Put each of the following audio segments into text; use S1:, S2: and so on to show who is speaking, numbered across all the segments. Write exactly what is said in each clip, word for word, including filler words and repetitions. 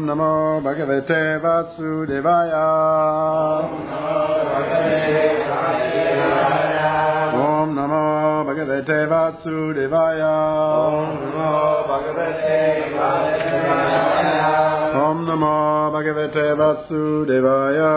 S1: Om Namo Bhagavate Vasudevaya. Om Namo Bhagavate Vasudevaya. Om Namo Bhagavate Vasudevaya.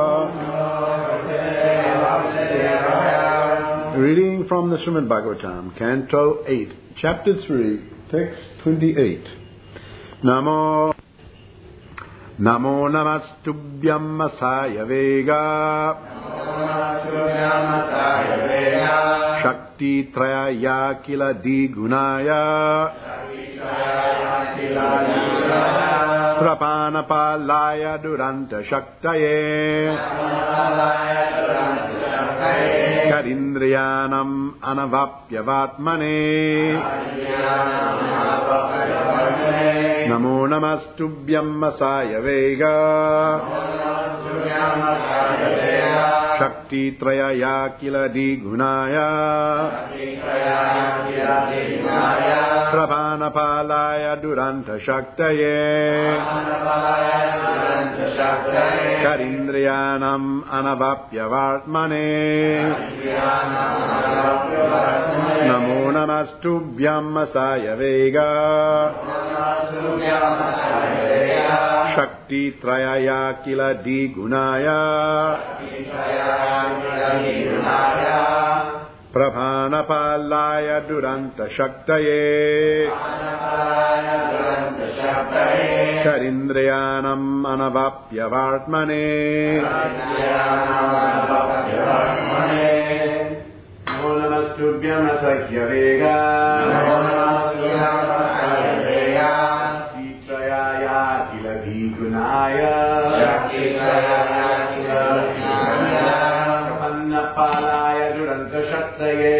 S1: Reading from the Srimad Bhagavatam, Canto eight, Chapter three, Text twenty-eight. Namo Namo Namastubhyam Masaya Vega Shakti Traya Kila Digunaya Prapana Palaya Duranta Shaktaye Karindriyanam Anavapya Vatmane Namo Namastubhyam Masaya Vega Shakti Traya Kila Digunaya Prabhana Palaya Duranta Shaktaye Karindriyanam Anavapya Vatmane Namo Namastubhyam Masaya Vega Shakti Traya Kila Digunaya Prabhana Palaya Duranta Shaktaye Karindriyanam Anavapya Vatmane Namo Namastubhyam Masaya Vega Palaya Duranta Shaktaye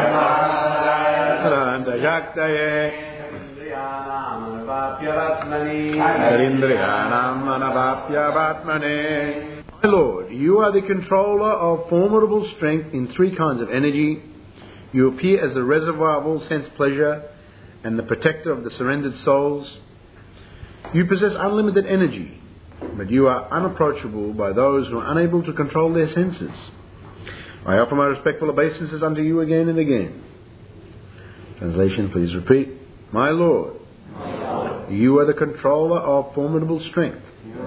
S1: Duranta Shaktaye Karindriyanam Anavapya Vatmane Karindriyanam Anavapya Vatmane. My Lord, you are the controller of formidable strength in three kinds of energy. You appear as the reservoir of all sense pleasure and the protector of the surrendered souls. You possess unlimited energy, but you are unapproachable by those who are unable to control their senses. I offer my respectful obeisances unto you again and again. Translation, please repeat. My Lord, my Lord, you are the controller of formidable strength,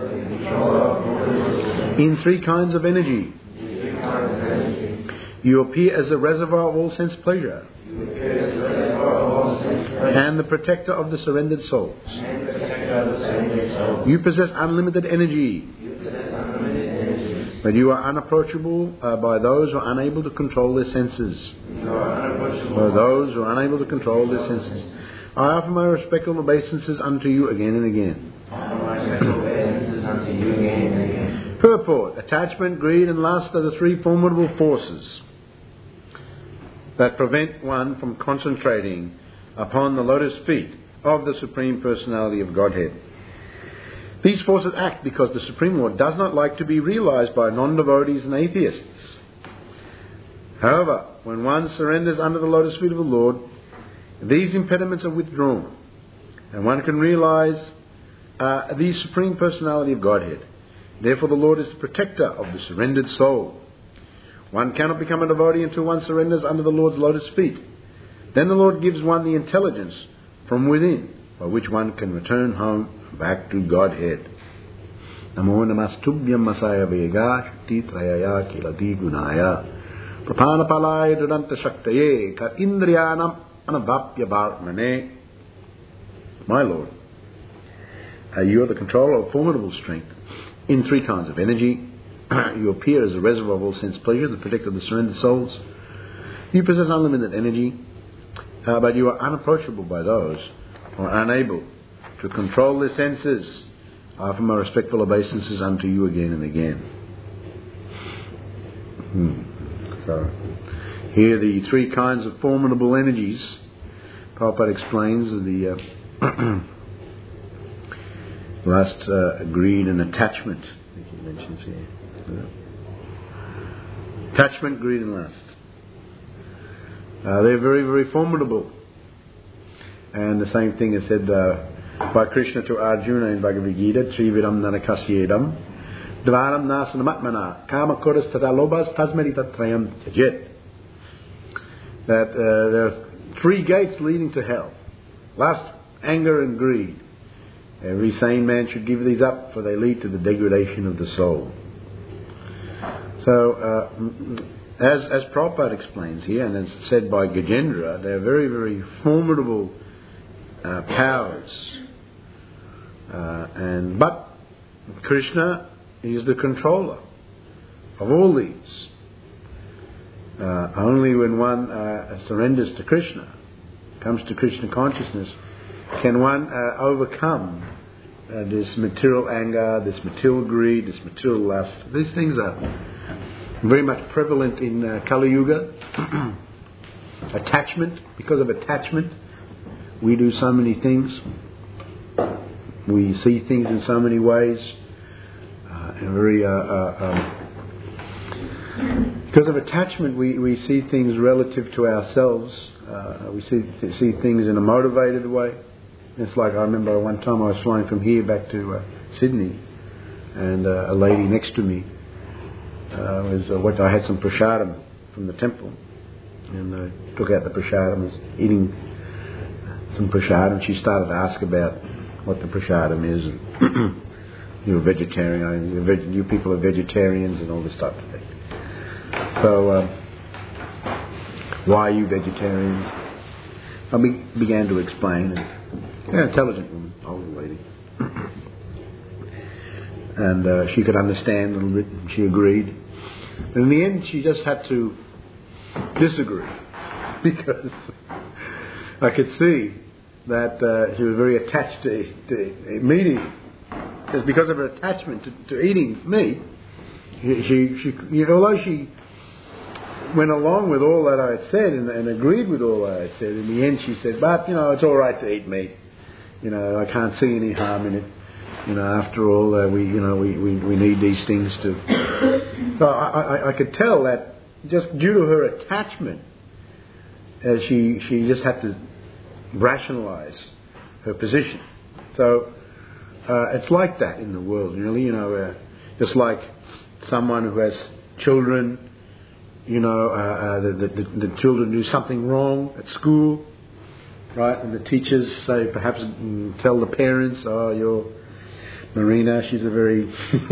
S1: in three kinds of energy. You appear as a reservoir of all sense pleasure, and the protector of the surrendered souls. You possess unlimited energy, but you are unapproachable uh, by those who are unable to control their senses. By those who are unable to control their senses. I offer my respectful obeisances unto you again and again. Purport: attachment, greed and lust are the three formidable forces that prevent one from concentrating upon the lotus feet of the Supreme Personality of Godhead. These forces act because the Supreme Lord does not like to be realized by non-devotees and atheists. However, when one surrenders under the lotus feet of the Lord, these impediments are withdrawn, and one can realize uh, the Supreme Personality of Godhead. Therefore, the Lord is the protector of the surrendered soul. One cannot become a devotee until one surrenders under the Lord's lotus feet. Then the Lord gives one the intelligence from within, by which one can return home back to Godhead. Namo Namastubhyam Masaya Vega Shakti Trayaya Kilati Gunaya Prapana Palaya Duranta Shaktaye Karindriyanam Anavapya Vatmane. My Lord, uh, you are the controller of formidable strength in three kinds of energy. You appear as a reservoir of all sense pleasure, the protector of the surrendered souls. You possess unlimited energy, uh, but you are unapproachable by those who are unable to control their senses. I offer my respectful obeisances unto you again and again. Hmm. So, here the three kinds of formidable energies. Prabhupada explains the uh, lust, uh, greed and attachment. I think he mentions here. Yeah. Attachment, greed and lust. Uh, they're very, very formidable. And the same thing is said uh, by Krishna to Arjuna in Bhagavad Gita, Trividam Nanakasyedam, Dvaram Nasanamatmana, Kama Koras Tatalobas Tasmeri Tatrayam Tajet. That uh, there are three gates leading to hell: lust, anger, and greed. Every sane man should give these up, for they lead to the degradation of the soul. So, uh, as as Prabhupada explains here, and as said by Gajendra, they are very, very formidable uh, powers. Uh, and but Krishna is the controller of all these. Uh, only when one uh, surrenders to Krishna, comes to Krishna consciousness, can one uh, overcome uh, this material anger, this material greed, this material lust. These things are very much prevalent in uh, Kali Yuga. Attachment. Because of attachment, we do so many things. We see things in so many ways. Uh, in very... Uh, uh, um, Because of attachment, we, we see things relative to ourselves. Uh, we see see things in a motivated way. It's like, I remember one time I was flying from here back to uh, Sydney, and uh, a lady next to me uh, was uh, what I had some prasadam from the temple, and I took out the prasadam, was eating some prasadam. She started to ask about what the prasadam is. And you're a vegetarian, you're veg- you people are vegetarians, and all this type of thing. So, uh, why are you vegetarians? I be- began to explain. And, yeah, intelligent woman, older lady. And uh, she could understand a little bit, and she agreed. And in the end, she just had to disagree. Because I could see that uh, she was very attached to, to meat eating. It's because of her attachment to, to eating meat. She, she, she you know, although she went along with all that I had said and, and agreed with all that I had said, in the end she said, but, you know, it's all right to eat meat. You know, I can't see any harm in it. You know, after all, uh, we, you know, we, we, we need these things to... So I, I, I could tell that just due to her attachment, uh, she, she just had to rationalize her position. So uh, it's like that in the world, really. You know, uh, just like someone who has children, you know, uh, uh, the, the, the children do something wrong at school, right? And the teachers say, perhaps mm, tell the parents, oh, your Marina, she's a very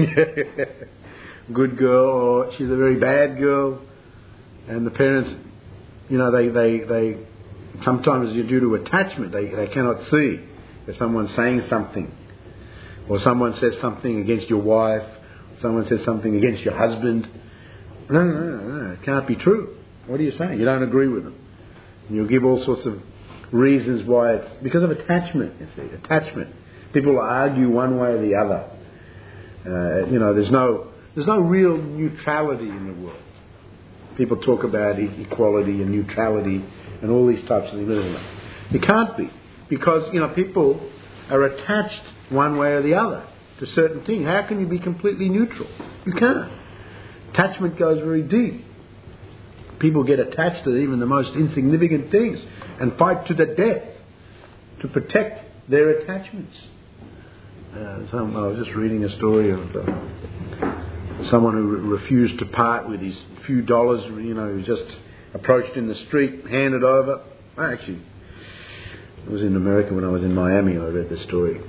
S1: good girl, or she's a very bad girl. And the parents, you know, they, they, they sometimes due to attachment, they, they cannot see if someone's saying something, or someone says something against your wife, someone says something against your husband. No, no, no, no, it can't be true. What are you saying? You don't agree with them. And you'll give all sorts of reasons why it's... Because of attachment, you see. Attachment. People argue one way or the other. Uh, you know, there's no there's no real neutrality in the world. People talk about equality and neutrality and all these types of things. It can't be. Because, you know, people are attached one way or the other to certain things. How can you be completely neutral? You can't. Attachment goes very deep. People get attached to even the most insignificant things and fight to the death to protect their attachments. Uh, some, I was just reading a story of uh, someone who re- refused to part with his few dollars. You know, he was just approached in the street, handed over. Actually, it was in America when I was in Miami. I read the story.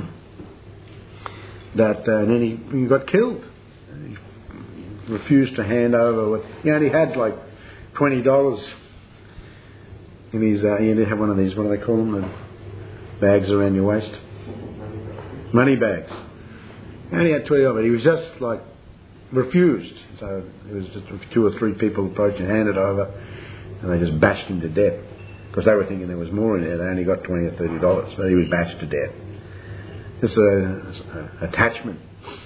S1: that uh, and then he, he got killed. He refused to hand over what he only had, like twenty dollars in his. Uh, he didn't have one of these. What do they call them? The bags around your waist. Money bags. He only had twenty dollars. He was just like refused. So it was just two or three people approached and handed over, and they just bashed him to death because they were thinking there was more in there. They only got twenty or thirty dollars, but he was bashed to death. Just a, a attachment.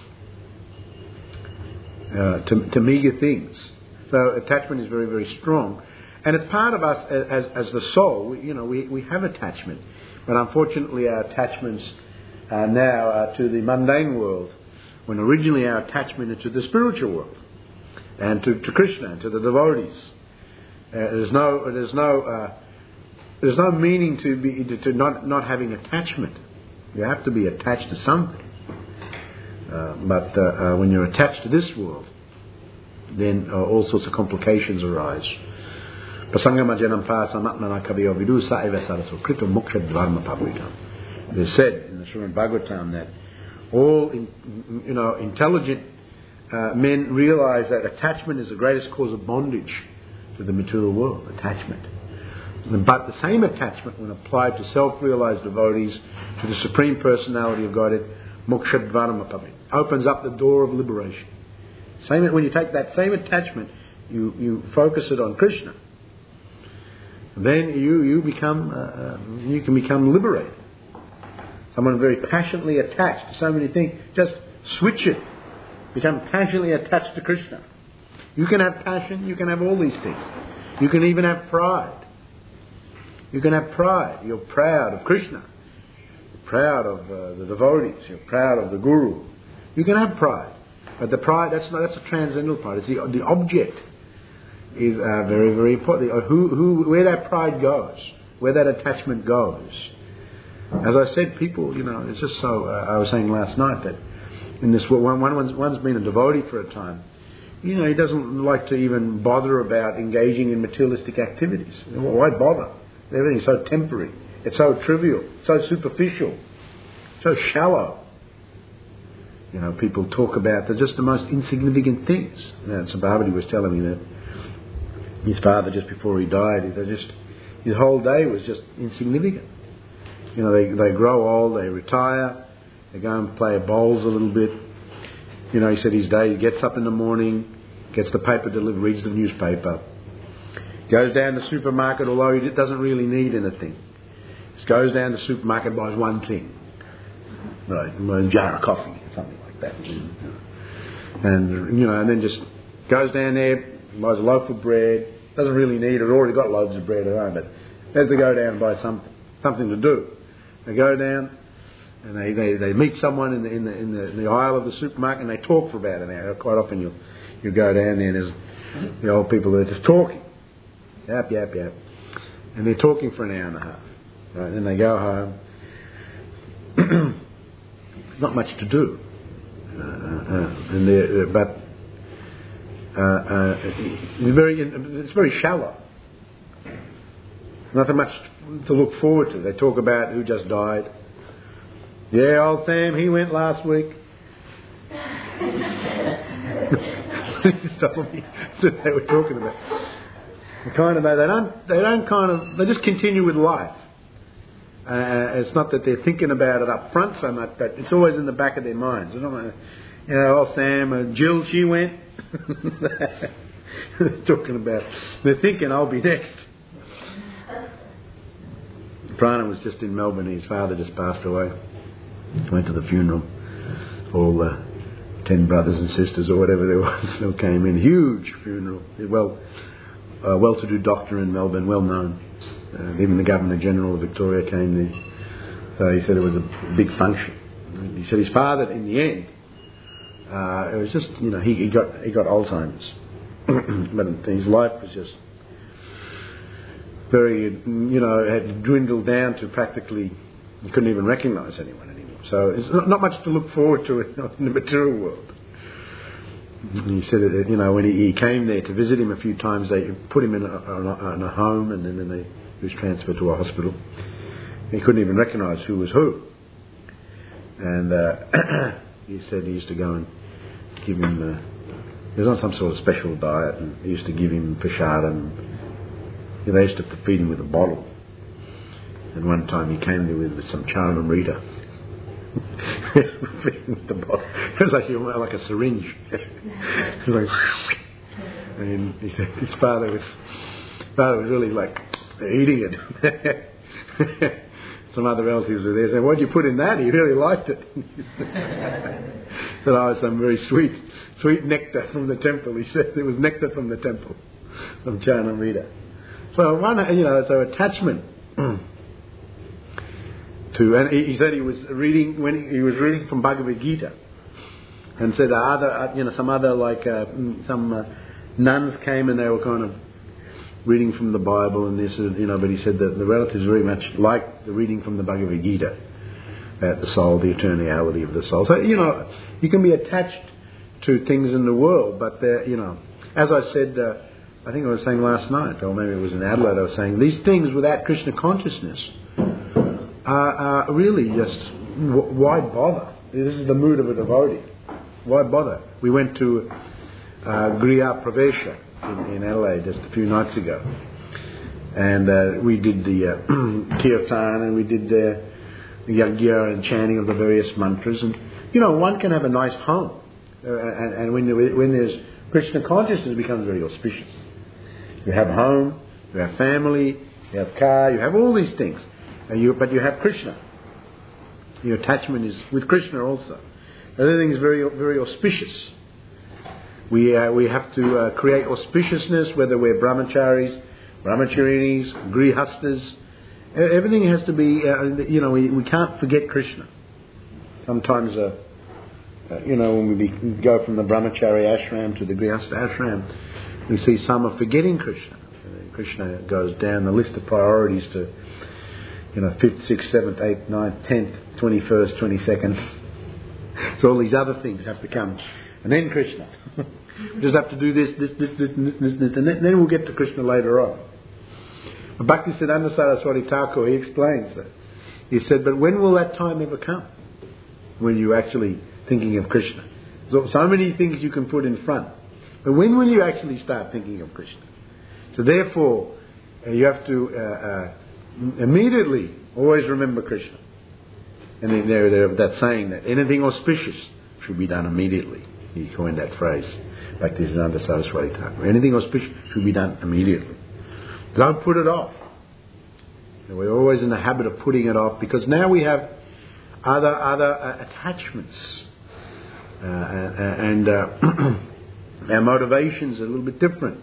S1: Uh, to, to meager things. So attachment is very, very strong, and it's part of us as, as the soul. We, you know, we, we have attachment, but unfortunately our attachments uh, now are to the mundane world, when originally our attachment is to the spiritual world and to, to Krishna and to the devotees. Uh, there's no, there's no, uh, there's no meaning to be to, to not not having attachment. You have to be attached to something. Uh, but uh, uh, when you're attached to this world, then uh, all sorts of complications arise. It is said in the Srimad Bhagavatam that all in, you know intelligent uh, men realize that attachment is the greatest cause of bondage to the material world. Attachment. But the same attachment, when applied to self-realized devotees, to the Supreme Personality of Godhead, Mokshadvarmapavit, opens up the door of liberation. Same, when you take that same attachment, you, you focus it on Krishna, then you you become uh, you can become liberated. Someone very passionately attached to so many things, just switch it. Become passionately attached to Krishna. You can have passion, you can have all these things. You can even have pride. You can have pride. You're proud of Krishna. You're proud of uh, the devotees. You're proud of the Guru. You can have pride. But the pride, that's not, that's a transcendental pride. It's the, the object is uh, very, very important. Who, who, where that pride goes, where that attachment goes. As I said, people, you know, it's just so, uh, I was saying last night that in this world, one, one's, one's been a devotee for a time. You know, he doesn't like to even bother about engaging in materialistic activities. Well, why bother? Everything's so temporary. It's so trivial, so superficial, so shallow. You know, people talk about they're just the most insignificant things. You know, Sabhavati was telling me that his father, just before he died, they just his whole day was just insignificant. You know, they they grow old, they retire, they go and play bowls a little bit. You know, he said his day, he gets up in the morning, gets the paper delivered, reads the newspaper, goes down to the supermarket, although he doesn't really need anything. Just goes down to the supermarket, buys one thing. Right, a jar of coffee, something like that. And, you know, and then just goes down there, buys a loaf of bread, doesn't really need it, already got loaves of bread at home, but has to go down and buy something, something to do. They go down and they, they, they meet someone in the, in the in the in the aisle of the supermarket and they talk for about an hour. Quite often you you go down there and there's the old people that are just talking. Yap, yap, yap. And they're talking for an hour and a half. Right? And then they go home. Not much to do. Uh, uh, and they're, uh, but uh, uh, it's very it's very shallow. Nothing much to look forward to. They talk about who just died. Yeah, old Sam, he went last week. Told me that's what they were talking about. The kind of they don't they don't kind of they just continue with life. Uh, it's not that they're thinking about it up front so much, but it's always in the back of their minds. You know, you know old Sam, uh, Jill, she went. They're talking about. They're thinking, I'll be next. Prana was just in Melbourne. His father just passed away. Went to the funeral. All the uh, ten brothers and sisters or whatever there was, they all came in. Huge funeral. Well, uh, well-to-do doctor in Melbourne, well known. Uh, even the Governor General of Victoria came there. So he said it was a big function. He said his father, in the end, uh, it was just, you know, he, he got he got Alzheimer's, but his life was just very, you know, had dwindled down to practically, you couldn't even recognise anyone anymore. So it's not, not much to look forward to in the material world. And he said that, you know, when he, he came there to visit him a few times, they put him in a, a, in a home, and then, then they, he was transferred to a hospital. He couldn't even recognise who was who. And uh, he said he used to go and give him, uh, he was on some sort of special diet, and he used to give him prashadam. You know, they used to feed him with a bottle. And one time he came there with, with some Charnamrita. With the bottle. It was like, like a syringe. It was like, and he said his father was, father was really like eating it. Some other relatives were there saying, "What'd you put in that? He really liked it." Said, "Oh, some very sweet, sweet nectar from the temple." He said it was nectar from the temple, from Charnamrita. So one, you know, so attachment to, and he, he said he was reading when he, he was reading from Bhagavad Gita, and said other, you know, some other like uh, some uh, nuns came and they were kind of reading from the Bible, and this, you know, but he said that the relatives very much liked the reading from the Bhagavad Gita. about the soul, the eternality of the soul. So, you know, you can be attached to things in the world, but they're, you know, as I said, uh, I think I was saying last night, or maybe it was in Adelaide, I was saying, these things without Krishna consciousness are, are really just, why bother? This is the mood of a devotee. Why bother? We went to uh, Griha Pravesha in, in Adelaide just a few nights ago, and uh, we did the uh, kirtan, and we did the yagya and chanting of the various mantras, and you know, one can have a nice home, uh, and, and when, when there's Krishna consciousness, it becomes very auspicious. You have home, you have family, you have car, you have all these things, and you, but you have Krishna. Your attachment is with Krishna also. Everything is very, very auspicious. We uh, we have to uh, create auspiciousness, whether we're brahmacharis, brahmacharinis, grihastas. Everything has to be, uh, you know, we, we can't forget Krishna. Sometimes, uh, uh, you know, when we be, go from the brahmachari ashram to the grihasta ashram, we see some are forgetting Krishna. Uh, Krishna goes down the list of priorities to, you know, fifth, sixth, seventh, eighth, ninth, tenth, twenty-first, twenty-second. So all these other things have to come. And then Krishna. We just have to do this, this, this, this, this, this, this, and then we'll get to Krishna later on. Bhaktisiddhanta Saraswati Thakur, he explains that. He said, but when will that time ever come? When you're actually thinking of Krishna. So, so many things you can put in front. But when will you actually start thinking of Krishna? So therefore, uh, you have to uh, uh, immediately always remember Krishna. And then there, there that saying that anything auspicious should be done immediately. He coined that phrase. Bhaktisiddhanta Saraswati Thakur. Anything auspicious should be done immediately. Don't put it off. We're always in the habit of putting it off because now we have other other uh, attachments, uh, and uh, our motivations are a little bit different.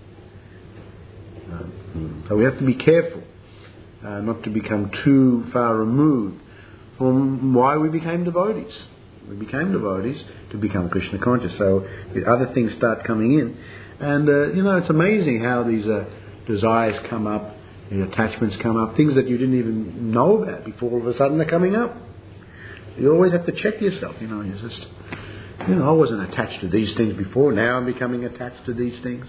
S1: Uh, so we have to be careful uh, not to become too far removed from why we became devotees. We became devotees to become Krishna conscious. So the other things start coming in, and uh, you know, it's amazing how these uh, desires come up, the attachments come up, things that you didn't even know about before all of a sudden they're coming up. You always have to check yourself, you know, you just, you know, I wasn't attached to these things before, now I'm becoming attached to these things.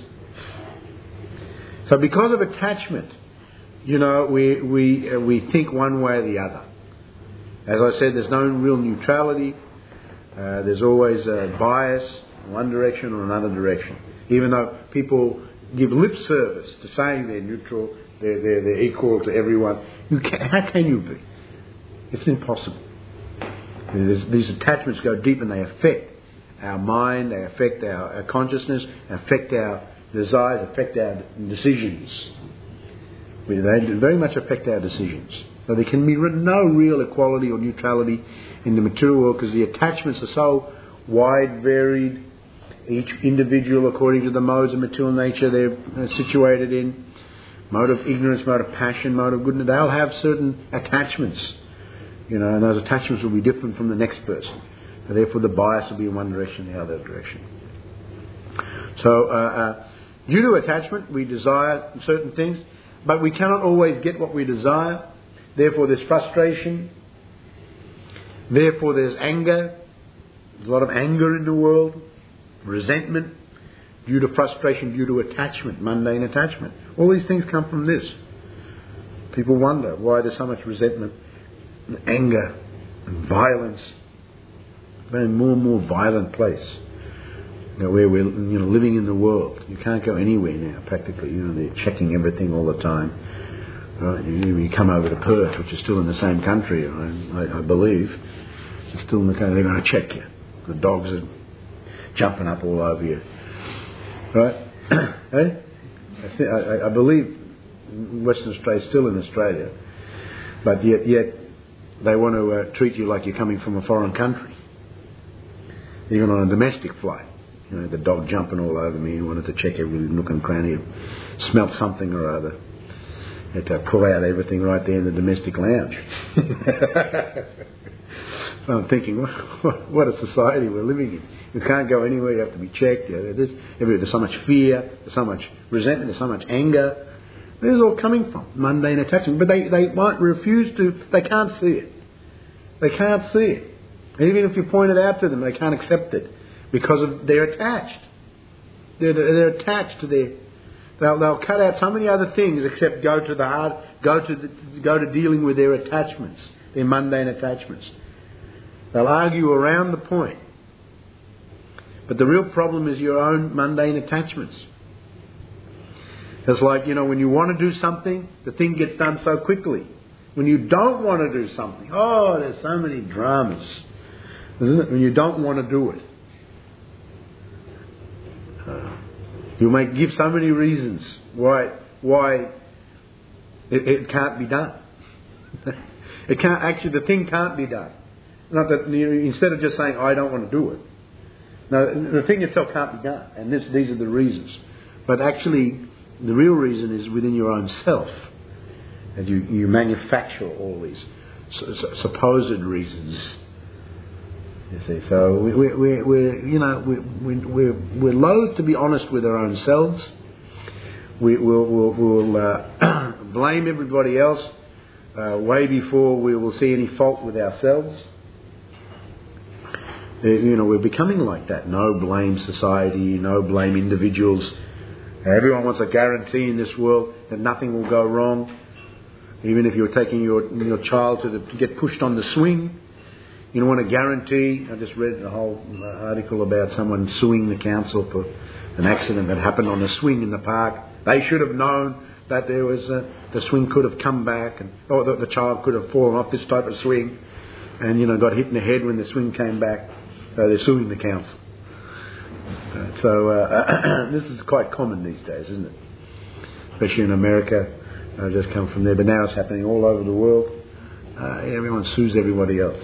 S1: So because of attachment, you know, we we uh, we think one way or the other. As I said, there's no real neutrality. Uh, there's always a bias in one direction or another direction. Even though people give lip service to saying they're neutral, they're, they're, they're equal to everyone. You can, how can you be? It's impossible. There's, these attachments go deep and they affect our mind, they affect our, our consciousness, affect our desires, affect our decisions. They very much affect our decisions. So there can be no real equality or neutrality in the material world because the attachments are so wide, varied. Each individual, according to the modes of material nature they're situated in, mode of ignorance, mode of passion, mode of goodness, they'll have certain attachments, you know, and those attachments will be different from the next person. So therefore the bias will be in one direction, the other direction. So, uh, uh, due to attachment, we desire certain things, but we cannot always get what we desire. Therefore there's frustration. Therefore there's anger. There's a lot of anger in the world. Resentment, due to frustration, due to attachment, mundane attachment. All these things come from this. People wonder why there's so much resentment, and anger, and violence. We're in a more and more violent place, you know, where we're, you know, living in the world. You can't go anywhere now, practically. You know, they're checking everything all the time. Right? You, you come over to Perth, which is still in the same country, I, I believe. It's still in the country. They're going to check you. The dogs are jumping up all over you, right? eh? I, think, I, I believe Western Australia is still in Australia, but yet, yet they want to uh, treat you like you're coming from a foreign country, even on a domestic flight. You know, the dog jumping all over me and wanted to check every nook and cranny, smelt something or other. Had to pull out everything right there in the domestic lounge. So I'm thinking, what, what a society we're living in. You can't go anywhere, you have to be checked. You know, there's, there's so much fear, there's so much resentment, there's so much anger. Where's it all coming from? Mundane attachment. But they, they might refuse to, they can't see it. They can't see it. Even if you point it out to them, they can't accept it because of, they're attached. They're, they're attached to their... They'll, they'll cut out so many other things except go to the heart, go to the, go to dealing with their attachments, their mundane attachments. They'll argue around the point. But the real problem is your own mundane attachments. It's like, you know, when you want to do something, the thing gets done so quickly. When you don't want to do something, oh, there's so many dramas, isn't it? When you don't want to do it. Uh, you may give so many reasons why why it, it can't be done. It can't actually. The thing can't be done. Not that you, instead of just saying I don't want to do it. No, the thing itself can't be done, and this, these are the reasons. But actually, the real reason is within your own self, and you you manufacture all these supposed reasons. You see, so we, we, we, we're, you know, we, we, we're, we're loath to be honest with our own selves. We, we'll, we'll, we'll uh, blame everybody else uh, way before we will see any fault with ourselves. Uh, you know, we're becoming like that. No blame society, no blame individuals. Everyone wants a guarantee in this world that nothing will go wrong. Even if you're taking your, your child to, the, to get pushed on the swing, you don't want a guarantee. I just read a whole article about someone suing the council for an accident that happened on a swing in the park. They should have known that there was a, the swing could have come back, and or the, the child could have fallen off this type of swing, and you know got hit in the head when the swing came back. So they're suing the council. Uh, so uh, this is quite common these days, isn't it? Especially in America. I just come from there, but now it's happening all over the world. Uh, everyone sues everybody else.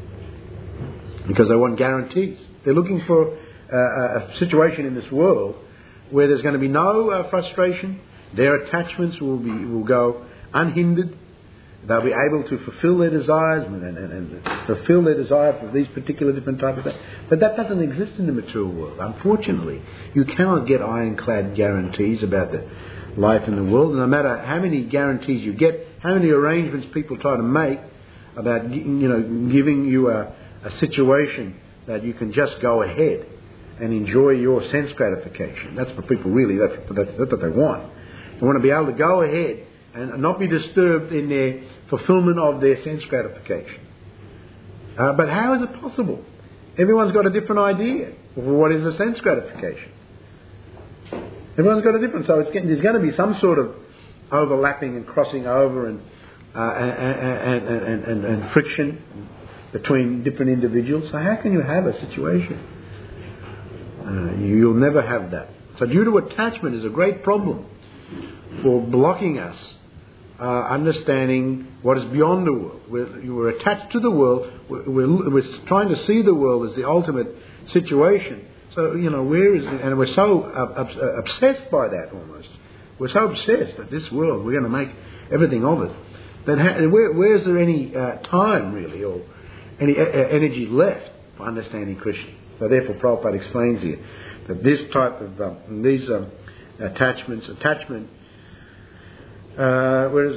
S1: Because they want guarantees. They're looking for uh, a situation in this world where there's going to be no uh, frustration. Their attachments will be will go unhindered. They'll be able to fulfill their desires and, and, and fulfill their desire for these particular different types of things. But that doesn't exist in the material world. Unfortunately, you cannot get ironclad guarantees about the life in the world. And no matter how many guarantees you get, how many arrangements people try to make about you know giving you a a situation that you can just go ahead and enjoy your sense gratification. That's what people really, that's, that's, that's what they want. They want to be able to go ahead and not be disturbed in their fulfillment of their sense gratification. Uh, but how is it possible? Everyone's got a different idea of what is a sense gratification. Everyone's got a different, so it's getting, there's going to be some sort of overlapping and crossing over and, uh, and, and, and, and, and friction between different individuals. So how can you have a situation? Uh, you'll never have that. So due to attachment is a great problem for blocking us uh, understanding what is beyond the world. We're, we're attached to the world. We're, we're, we're trying to see the world as the ultimate situation. So, you know, where is it? And we're so uh, obsessed by that almost. We're so obsessed that this world, we're going to make everything of it. Then how, where, where is there any uh, time really or any energy left for understanding Krishna? So therefore Prabhupada explains here that this type of um, these um, attachments, attachment, uh, whereas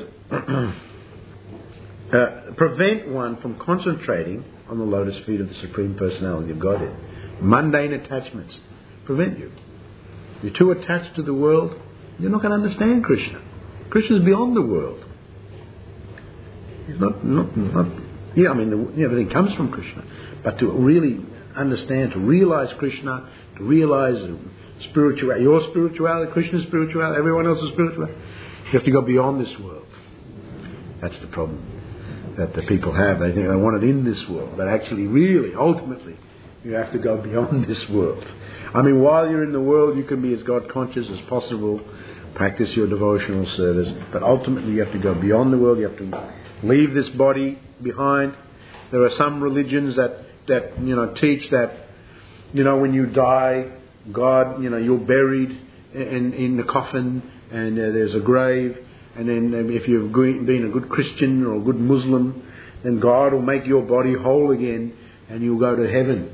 S1: uh, prevent one from concentrating on the lotus feet of the Supreme Personality of Godhead. Mundane attachments prevent you. You're too attached to the world, you're not going to understand Krishna. Krishna is beyond the world. He's not, not, not yeah, I mean, the, everything comes from Krishna. But to really understand, to realize Krishna, to realize spirituality, your spirituality, Krishna's spirituality, everyone else's spirituality, you have to go beyond this world. That's the problem that the people have. They think they want it in this world. But actually, really, ultimately, you have to go beyond this world. I mean, while you're in the world, you can be as God conscious as possible, practice your devotional service, but ultimately you have to go beyond the world. You have to leave this body behind. There are some religions that, that you know teach that you know when you die, God, you know you're buried in in the coffin, and uh, there's a grave, and then if you've been a good Christian or a good Muslim, then God will make your body whole again, and you'll go to heaven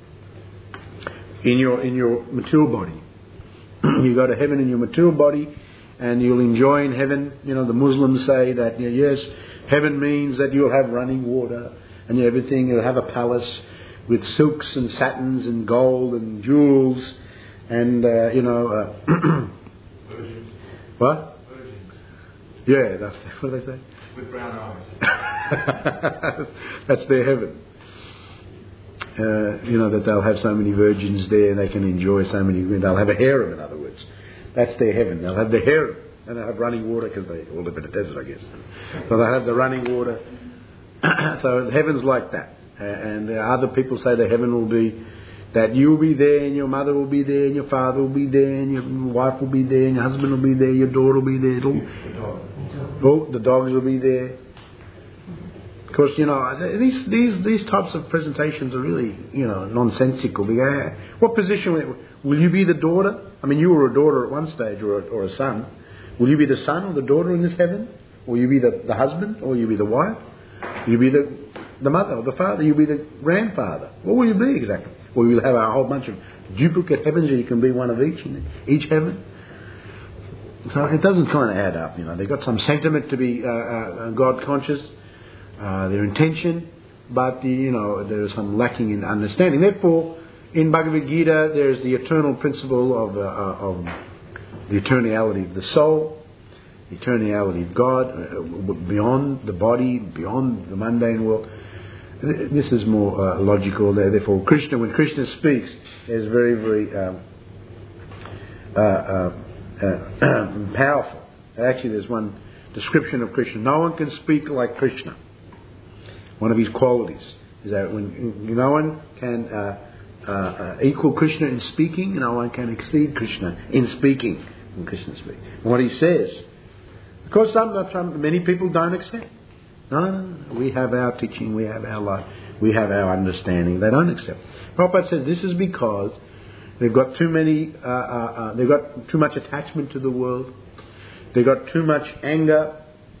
S1: in your in your material body. You go to heaven in your material body, and you'll enjoy in heaven. You know the Muslims say that you know, yes, heaven means that you'll have running water, and everything. You'll have a palace with silks and satins and gold and jewels and, uh, you know... Uh, what?
S2: Virgins.
S1: Yeah, that's, what do they say?
S2: With brown eyes.
S1: That's their heaven. Uh, you know, that they'll have so many virgins there and they can enjoy so many... They'll have a harem, in other words. That's their heaven. They'll have the harem. And they'll have running water because they all live in a desert, I guess. So they'll have the running water. So heaven's like that. Uh, and uh, other people say the heaven will be that you'll be there and your mother will be there and your father will be there and your wife will be there and your husband will be there, your daughter will be there. Oh, the dogs will be there. Of course, you know, these these these types of presentations are really, you know, nonsensical. Because, what position will, will you be the daughter? I mean, you were a daughter at one stage or a, or a son. Will you be the son or the daughter in this heaven? Will you be the, the husband? Or will you be the wife? Will you be the, the mother or the father? Will you be the grandfather? What will you be exactly? Or will you have a whole bunch of duplicate heavens and you can be one of each in each heaven? So it doesn't kind of add up, you know. They've got some sentiment to be uh, uh, God conscious, uh, their intention, but, the, you know, there is some lacking in understanding. Therefore, in Bhagavad Gita, there's the eternal principle of... Uh, uh, of the eternality of the soul, the eternality of God, uh, beyond the body, beyond the mundane world. This is more uh, logical. Therefore, Krishna, when Krishna speaks, is very, very um, uh, uh, uh, powerful. Actually, there's one description of Krishna. No one can speak like Krishna. One of his qualities is that when no one can uh, uh, uh, equal Krishna in speaking, no one can exceed Krishna in speaking. When Krishna speaks, and what he says, because some, some many people don't accept. No, no, no, we have our teaching, we have our life, we have our understanding. They don't accept. Prabhupada says this is because they've got too many, uh, uh, uh, they've got too much attachment to the world. They've got too much anger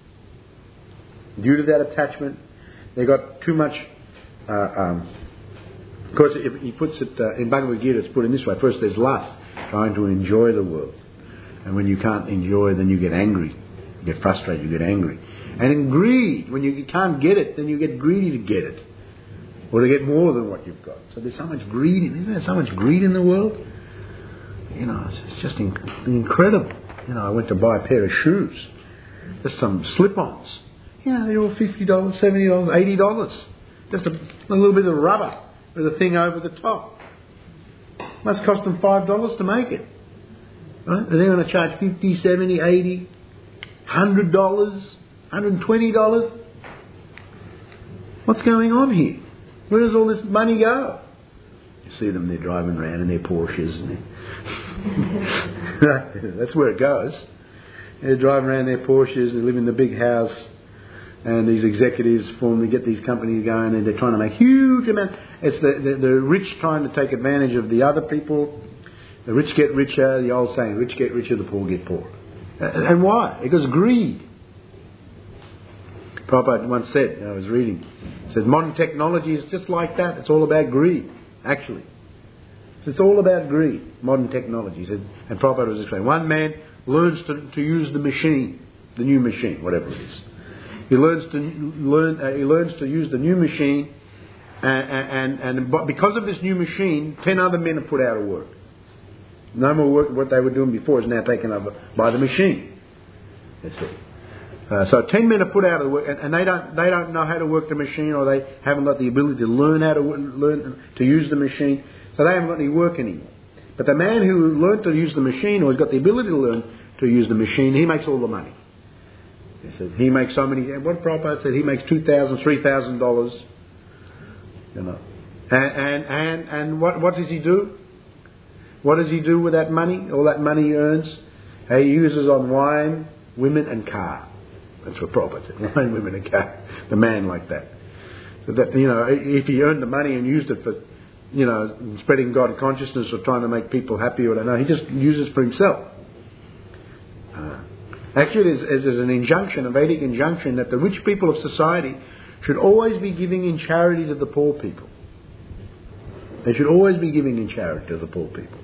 S1: due to that attachment. They've got too much. Uh, um, of course, if he puts it uh, in Bhagavad Gita, it's put in this way: first, there's lust, trying to enjoy the world. And when you can't enjoy, then you get angry. You get frustrated, you get angry. And in greed, when you can't get it, then you get greedy to get it. Or to get more than what you've got. So there's so much greed, isn't there so much greed in the world? You know, it's, it's just inc- incredible. You know, I went to buy a pair of shoes. Just some slip-ons. You know, they're all fifty dollars, seventy dollars, eighty dollars. Just a, a little bit of rubber with a thing over the top. Must cost them five dollars to make it. Right? And they're going to charge fifty, seventy, eighty, one hundred dollars, one hundred twenty dollars. What's going on here? Where does all this money go? You see them, they're driving around in their Porsches. And they're that's where it goes. They're driving around in their Porsches, they live in the big house, and these executives form to get these companies going, and they're trying to make huge amounts. It's the, the, the rich trying to take advantage of the other people. The rich get richer, the old saying, rich get richer, the poor get poorer. And why? Because greed. Prabhupada once said, I was reading, it says modern technology is just like that. It's all about greed, actually. It's all about greed, modern technology. He said, and Prabhupada was explaining, one man learns to, to use the machine, the new machine, whatever it is. He learns to learn. Uh, he learns to use the new machine, and, and, and because of this new machine, ten other men are put out of work. No more work. What they were doing before is now taken over by the machine. That's it. Uh, so ten men are put out of work, and, and they don't they don't know how to work the machine, or they haven't got the ability to learn how to learn to use the machine. So they haven't got any work anymore. But the man who learned to use the machine, or has got the ability to learn to use the machine, he makes all the money. He said he makes so many. What Prabhupada said, he makes two thousand, three thousand dollars. You know, and and and, and what what does he do? What does he do with that money? All that money he earns, he uses on wine, women, and car. That's what Prabhupada said: wine, women, and car. The man like that. So that, you know, if he earned the money and used it for, you know, spreading God consciousness or trying to make people happy, or no, he just uses it for himself. Uh, actually, there's, there's an injunction, a Vedic injunction, that the rich people of society should always be giving in charity to the poor people. They should always be giving in charity to the poor people.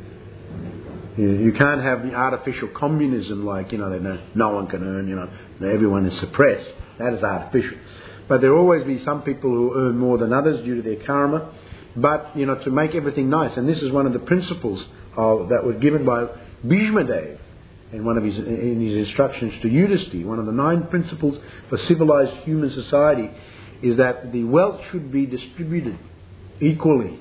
S1: You, you can't have the artificial communism like, you know, that no, no one can earn, you know, everyone is suppressed. That is artificial. but there will always be some people who earn more than others due to their karma. But, you know, to make everything nice, and this is one of the principles of, that was given by Bhishma Dev in one of his in his instructions to Yudhishthira. One of the nine principles for civilized human society is that the wealth should be distributed equally.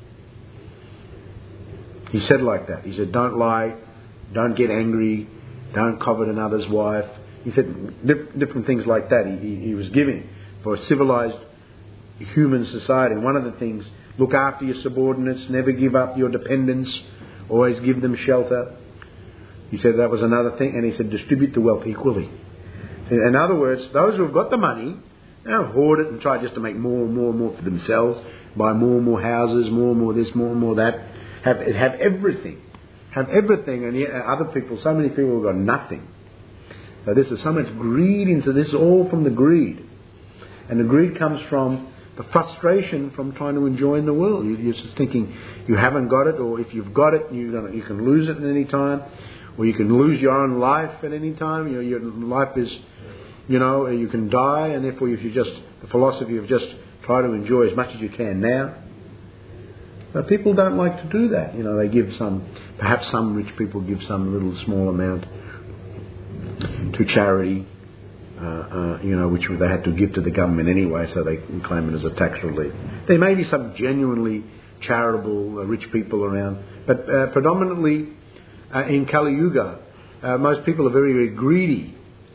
S1: He said like that. He said, don't lie, don't get angry, don't covet another's wife. He said dif- different things like that he, he, he was giving for a civilized human society. And one of the things, look after your subordinates, never give up your dependents, always give them shelter. He said that was another thing. And he said distribute the wealth equally. In other words, those who have got the money, they don't hoard it and try just to make more and more and more for themselves, buy more and more houses, more and more this, more and more that. Have have everything. Have everything, and yet other people, so many people have got nothing. So this is so much greed into this, all from the greed. And the greed comes from the frustration from trying to enjoy in the world. You, you're just thinking you haven't got it, or if you've got it, you're gonna, you can lose it at any time, or you can lose your own life at any time. You know, your life is, you know, you can die, and therefore if you just, the philosophy of just try to enjoy as much as you can now. But people don't like to do that. You know, they give some, perhaps some rich people give some little small amount to charity, uh, uh, you know, which they had to give to the government anyway, so they can claim it as a tax relief. There may be some genuinely charitable uh, rich people around, but uh, predominantly uh, in Kali Yuga, uh, most people are very, very greedy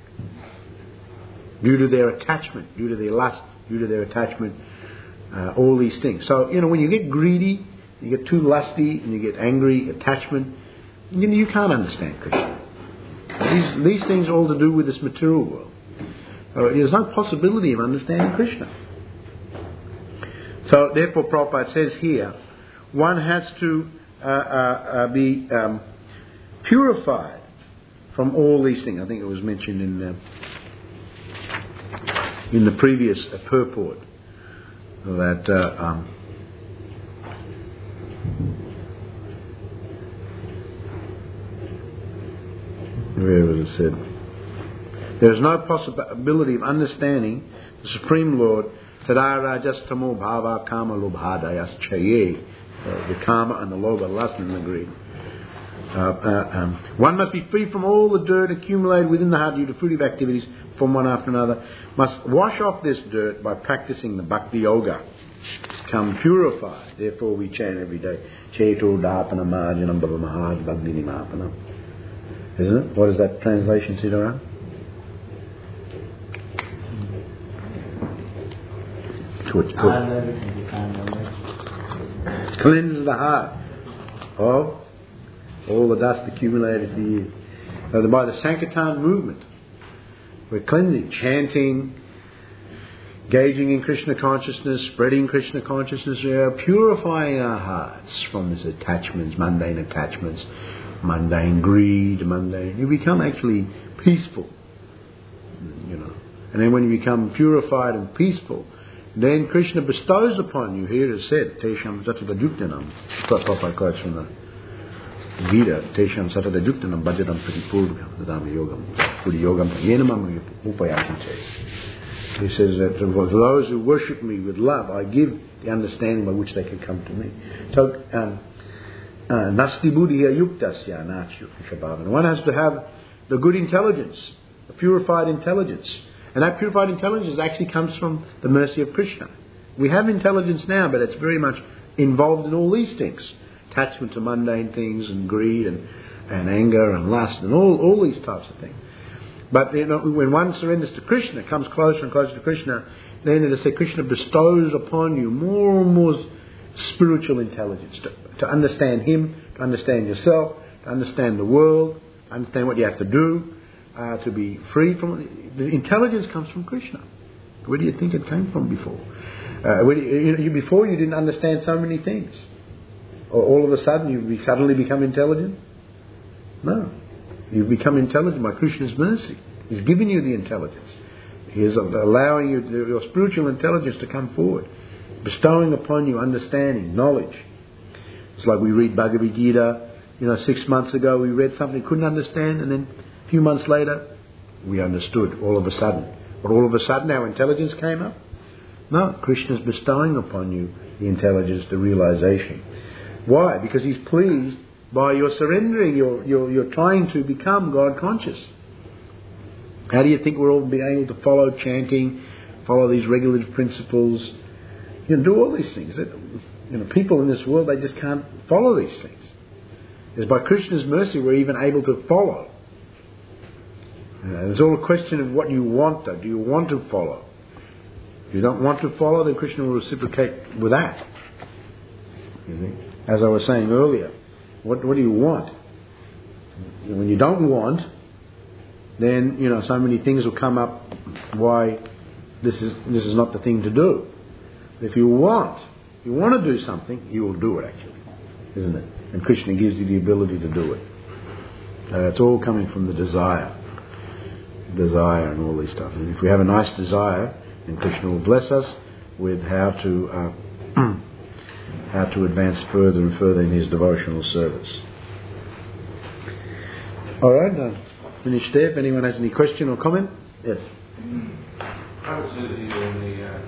S1: due to their attachment, due to their lust, due to their attachment. Uh, all these things. So, you know, when you get greedy, you get too lusty, and you get angry, attachment, you know, you can't understand Krishna. These, these things are all to do with this material world. Uh, there's no possibility of understanding Krishna. So, therefore, Prabhupada says here, one has to uh, uh, uh, be um, purified from all these things. I think it was mentioned in uh, in the previous uh, purport. That uh, um, where was it said? There is no possibility of understanding the Supreme Lord. Tadarajas-tamo bhava kama lobhadayas chaye. The karma and the lobha, lust and the greed. Uh, uh, um, one must be free from all the dirt accumulated within the heart due to fruitive activities from one after another. Must wash off this dirt by practicing the bhakti yoga. Become purified. Therefore we chant every day. Cheto dapana marjanam bhava mahaj bhagdini mapanam. Isn't it? What is that translation, Siddharam? Cleanse the heart of all the dust accumulated for years. So by the Sankirtan movement, we're cleansing, chanting, engaging in Krishna consciousness, spreading Krishna consciousness, we are purifying our hearts from these attachments, mundane attachments, mundane greed, mundane. You become actually peaceful, you know. And then when you become purified and peaceful, then Krishna bestows upon you. Here it is said, Tesham Satadajuktanam. Prabhupada quotes from the Gita, Tesham Satadajuktanam Bhajaram Pratipurvakam Dadami Yogam Puri Yogam Yenamam Upayachante. He says that for those who worship me with love, I give the understanding by which they can come to me. So, Nasti Buddhiya Yuktasya Nachyukashabhavan. One has to have the good intelligence, the purified intelligence. And that purified intelligence actually comes from the mercy of Krishna. We have intelligence now, but it's very much involved in all these things. Attachment to mundane things and greed and, and anger and lust and all, all these types of things. But you know, when one surrenders to Krishna, comes closer and closer to Krishna, then it is said Krishna bestows upon you more and more spiritual intelligence to, to understand Him, to understand yourself, to understand the world, understand what you have to do, uh, to be free from. The intelligence comes from Krishna. Where do you think it came from before? Uh, where do you, you know, you, before you didn't understand so many things. Or all of a sudden you be, suddenly become intelligent? No. You've become intelligent by Krishna's mercy. He's given you the intelligence. He is allowing you, your spiritual intelligence to come forward. Bestowing upon you understanding, knowledge. It's like we read Bhagavad Gita. You know, six months ago we read something we couldn't understand, and then a few months later we understood all of a sudden. But all of a sudden our intelligence came up. No, Krishna's bestowing upon you the intelligence, the realization. Why? Because He's pleased by your surrendering, your, your, you're trying to become God conscious. How do you think we're all being able to follow chanting, follow these regulative principles, you know, do all these things? You know, people in this world, they just can't follow these things. It's by Krishna's mercy we're even able to follow. You know, it's all a question of what you want, though. Do you want to follow? If you don't want to follow, then Krishna will reciprocate with that. You see? As I was saying earlier, what, what do you want? When you don't want, then, you know, so many things will come up why this is this is not the thing to do. If you want, if you want to do something, you will do it, actually, isn't it? And Krishna gives you the ability to do it. Uh, it's all coming from the desire, desire, and all this stuff. And if we have a nice desire, then Krishna will bless us with how to uh, how to advance further and further in His devotional service. All right. Uh, Finish there. If anyone has any question or comment? Yes.
S2: I would say that even in the uh,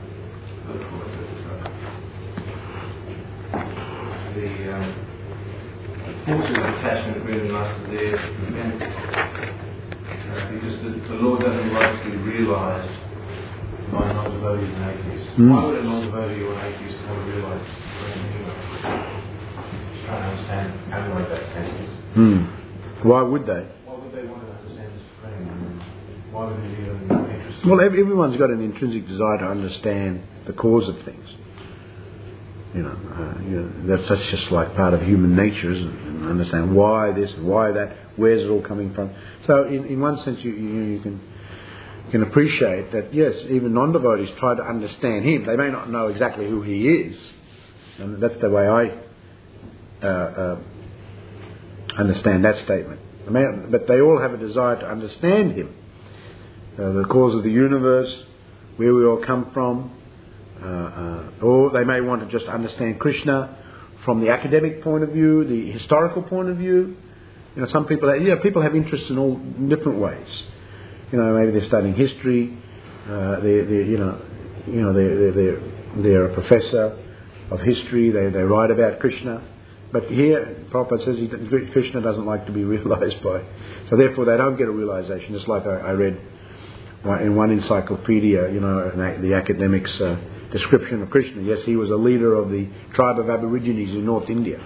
S2: the um, forces of attachment really must be there to prevent, uh, because the, the Lord doesn't like to be realised by non-devotees and atheists.
S1: Mm.
S2: Why would a non-devotee or an atheist want to realise anyway? Just trying to understand how like that sense.
S1: Mm. Why would they?
S2: Why would they want to understand the Supreme? Why would they be interested?
S1: Well, everyone's got an intrinsic desire to understand the cause of things. You know, uh, you know that's, that's just like part of human nature, isn't it? And understand why this, why that, where's it all coming from. So, in, in one sense, you, you, you can you can appreciate that. Yes, even non-devotees try to understand Him. They may not know exactly who He is, and that's the way I uh, uh, understand that statement. I mean, but they all have a desire to understand Him. Uh, the cause of the universe, where we all come from, uh, uh, or they may want to just understand Krishna from the academic point of view, the historical point of view. You know, some people, you know, people have interests in all different ways. You know, maybe they're studying history. Uh, they, they, you know, you know, they, they, they're they're a professor of history. They they write about Krishna. But here, Prabhupada says he, Krishna doesn't like to be realised by. So therefore, they don't get a realisation. Just like I, I read in one encyclopedia, you know, the academics' uh, description of Krishna. Yes, he was a leader of the tribe of Aborigines in North India.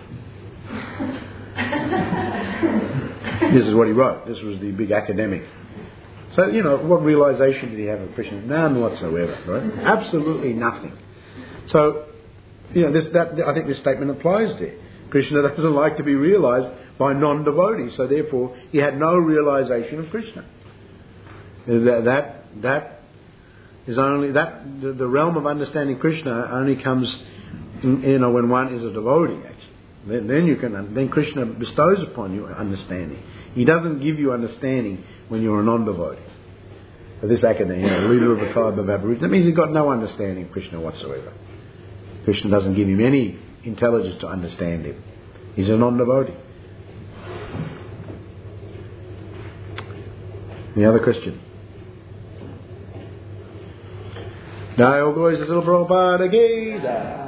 S1: This is what he wrote. This was the big academic. So, you know, what realisation did he have of Krishna? None whatsoever, right? Absolutely nothing. So, you know, this, that, I think this statement applies there. Krishna doesn't like to be realised by non-devotees, so therefore he had no realisation of Krishna. That that, that is only that the, the realm of understanding Krishna only comes, in, you know, when one is a devotee. Actually, then, then you can then Krishna bestows upon you understanding. He doesn't give you understanding when you're a non-devotee. But this academic, you know, leader of the tribe of Aborigines, that means he's got no understanding of Krishna whatsoever. Krishna doesn't give him any intelligence to understand him. He's a non-devotee. Any other question? Jai Guru Srila Prabhupada Ki Jai.